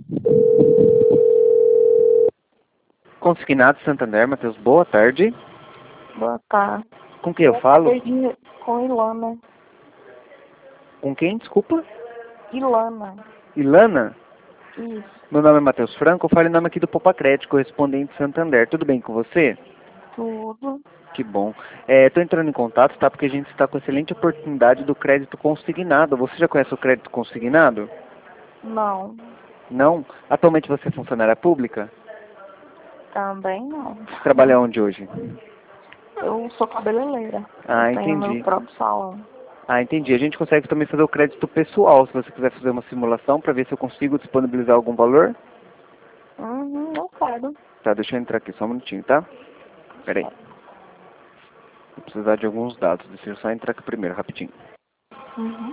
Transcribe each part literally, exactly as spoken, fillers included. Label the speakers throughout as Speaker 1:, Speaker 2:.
Speaker 1: Consignado Santander, Matheus, boa tarde.
Speaker 2: Boa tarde.
Speaker 1: Com quem eu falo?
Speaker 2: De... Com Ilana.
Speaker 1: Com quem, desculpa?
Speaker 2: Ilana.
Speaker 1: Ilana?
Speaker 2: Isso.
Speaker 1: Meu nome é Matheus Franco, eu falo em nome aqui do Popa Crédito, correspondente Santander. Tudo bem com você?
Speaker 2: Tudo.
Speaker 1: Que bom. Estou entrando em contato, tá? Porque a gente está com excelente oportunidade do crédito consignado. Você já conhece o crédito consignado?
Speaker 2: Não.
Speaker 1: Não? Atualmente você é funcionária pública?
Speaker 2: Também não.
Speaker 1: Você trabalha onde hoje?
Speaker 2: Eu sou cabeleireira.
Speaker 1: Ah,
Speaker 2: eu tenho
Speaker 1: entendi.
Speaker 2: meu próprio salão.
Speaker 1: Ah, entendi. A gente consegue também fazer o crédito pessoal, se você quiser fazer uma simulação para ver se eu consigo disponibilizar algum valor.
Speaker 2: Uhum, eu quero.
Speaker 1: Tá, deixa eu entrar aqui só um minutinho, tá? Pera aí. Vou precisar de alguns dados. Deixa eu só entrar aqui primeiro, rapidinho.
Speaker 2: Uhum.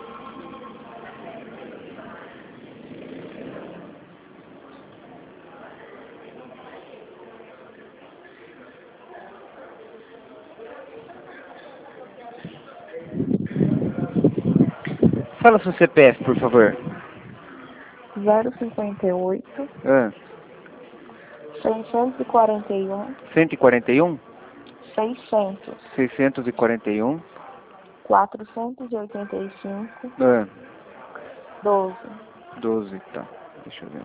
Speaker 1: Fala seu C P F, por favor.
Speaker 2: zero cinquenta e oito,
Speaker 1: Ah,
Speaker 2: seiscentos e quarenta e um,
Speaker 1: cento e quarenta e um?
Speaker 2: seiscentos,
Speaker 1: seiscentos e quarenta e um?
Speaker 2: quatrocentos e oitenta e cinco,
Speaker 1: Ah,
Speaker 2: doze.
Speaker 1: doze, tá. Deixa eu ver.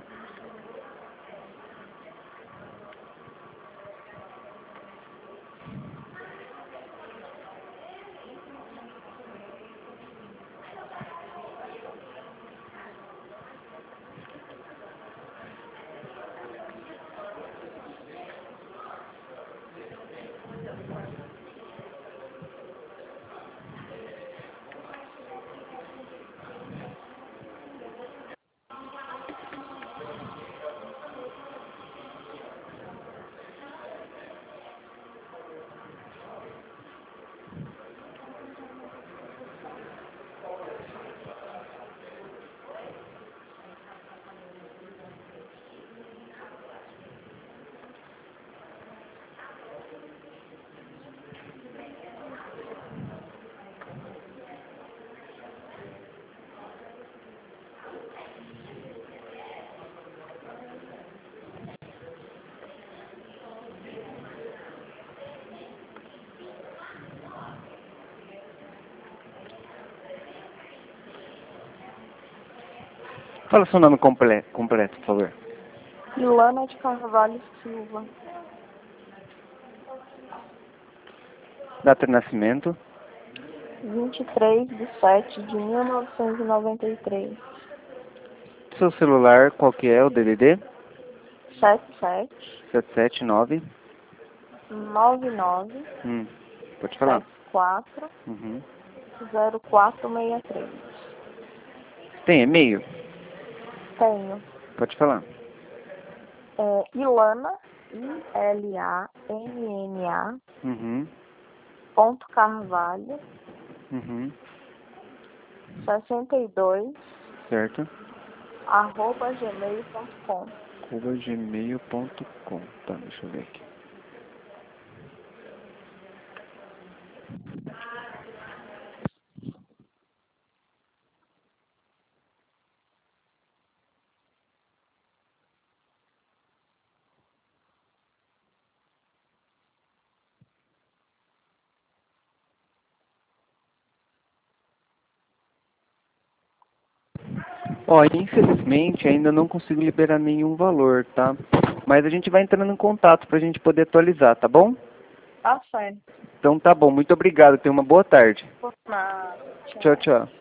Speaker 1: Fala seu nome comple completo, por favor.
Speaker 2: Ilana de Carvalho Silva.
Speaker 1: Data de nascimento.
Speaker 2: vinte e três de sete de mil novecentos e noventa e três.
Speaker 1: Seu celular, qual que é o D D D?
Speaker 2: sete sete
Speaker 1: sete sete nove.
Speaker 2: nove nove
Speaker 1: Hum, pode falar.
Speaker 2: sete quatro
Speaker 1: Uhum.
Speaker 2: zero quatro seis três.
Speaker 1: Tem e-mail?
Speaker 2: Tenho.
Speaker 1: Pode falar.
Speaker 2: É, Ilana, I L A N N A,
Speaker 1: Uhum.
Speaker 2: ponto Carvalho,
Speaker 1: Uhum.
Speaker 2: sessenta e dois,
Speaker 1: Certo.
Speaker 2: arroba gmail ponto com.
Speaker 1: arroba gmail ponto com. Tá, deixa eu ver aqui. Ó, infelizmente ainda não consigo liberar nenhum valor, tá? Mas a gente vai entrando em contato pra gente poder atualizar, tá bom?
Speaker 2: Tá certo.
Speaker 1: Então tá bom, muito obrigado, tenha uma boa tarde.
Speaker 2: Por nada.
Speaker 1: Tchau, tchau.